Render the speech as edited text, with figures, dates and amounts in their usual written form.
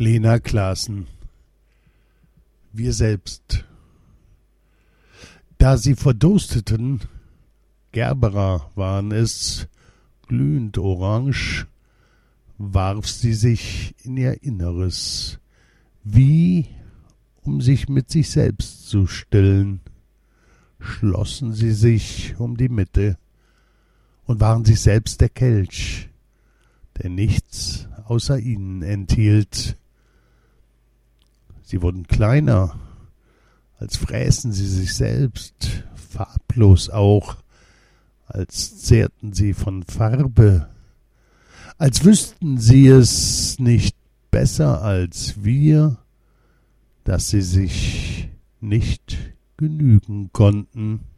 Lena Klaassen. Wir selbst. Da sie verdursteten, Gerberer waren es, glühend orange, warf sie sich in ihr Inneres, wie um sich mit sich selbst zu stillen, schlossen sie sich um die Mitte und waren sich selbst der Kelch, der nichts außer ihnen enthielt. Sie wurden kleiner, als fräßen sie sich selbst, farblos auch, als zehrten sie von Farbe, als wüssten sie es nicht besser als wir, dass sie sich nicht genügen konnten.